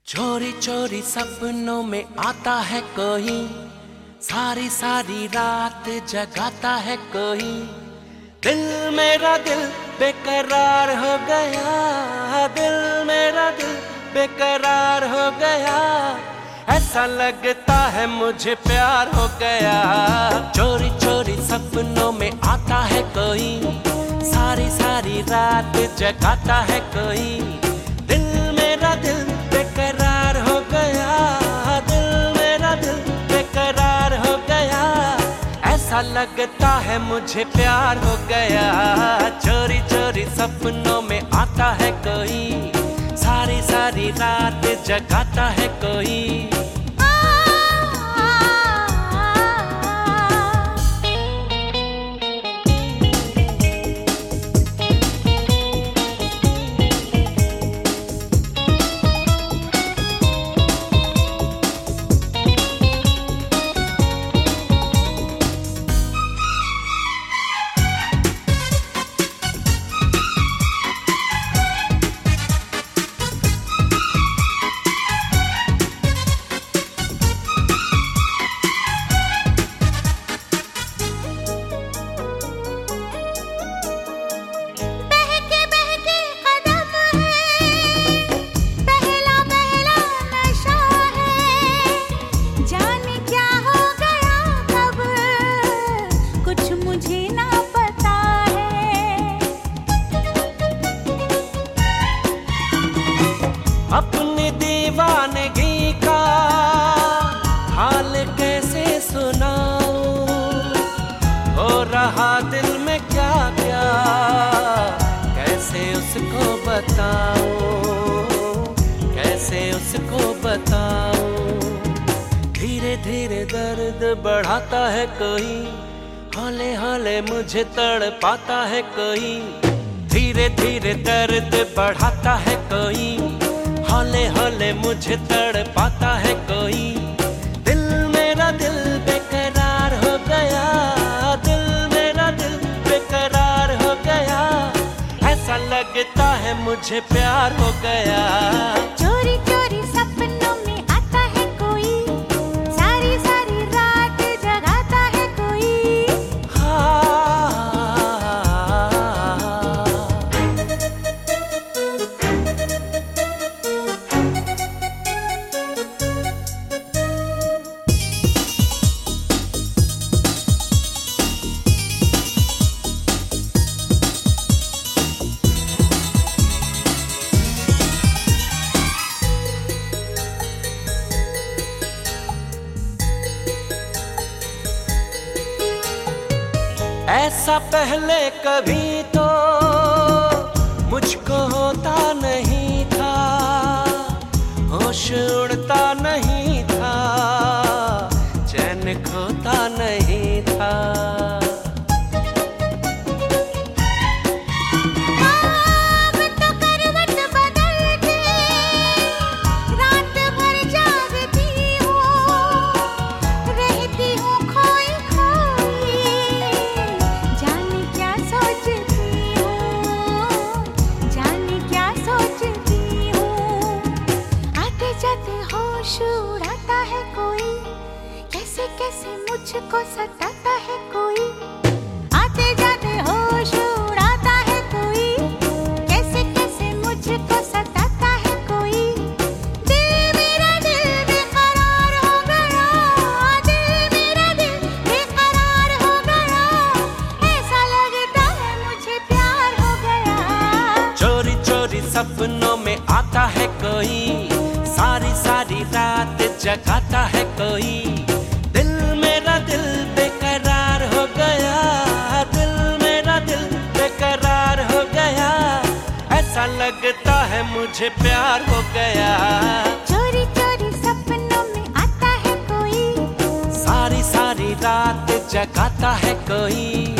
चोरी चोरी सपनों में आता है कोई, सारी सारी रात जगाता है कोई। दिल मेरा दिल बेकरार हो गया, दिल मेरा दिल बेकरार हो गया। ऐसा लगता है मुझे प्यार हो गया। चोरी चोरी सपनों में आता है कोई, सारी सारी रात जगाता है कोई। दिल मेरा दिल बेकरार हो गया, दिल मेरा दिल बेकरार हो गया। ऐसा लगता है मुझे प्यार हो गया। चोरी चोरी सपनों में आता है कोई, सारी सारी रात जगाता है कोई। अपनी दीवानगी का हाल कैसे सुनाऊं, हो रहा दिल में क्या क्या कैसे उसको बताऊं, कैसे उसको बताऊं। धीरे धीरे दर्द बढ़ाता है कोई, हौले हौले मुझे तड़पाता है कोई। धीरे धीरे दर्द बढ़ाता है कोई, हौले हौले मुझे तड़पाता है कोई। दिल मेरा दिल बेकरार हो गया, दिल मेरा दिल बेकरार हो गया। ऐसा लगता है मुझे प्यार हो गया। चोरी चोरी सपनों में आता है कोई, सारी सारी रात जगाता है कोई। ऐसा पहले कभी तो मुझको होता नहीं था, होश उड़ता नहीं था, चैन खोता नहीं था। अब तो करवट बदल के रात भर जागती हूँ, रहती हूँ खोई खोई, जाने क्या सोचती हूँ, जाने क्या सोचती हूँ। आते जाते होश उड़ाता है कोई, कैसे कैसे मुझको सताता है कोई। आते जाते होश उड़ाता है कोई, कैसे कैसे मुझको सताता है कोई। दिल मेरा दिल बेकरार हो गया, दिल मेरा दिल बेकरार हो गया। ऐसा लगता है मुझे प्यार हो गया। चोरी चोरी सपनों में आता है कोई, सारी सारी रात जगाता है कोई। दिल मेरा दिल बेकरार हो गया, दिल मेरा दिल बेकरार हो गया। ऐसा लगता है मुझे प्यार हो गया। चोरी चोरी सपनों में आता है कोई, सारी सारी रात जगाता है कोई।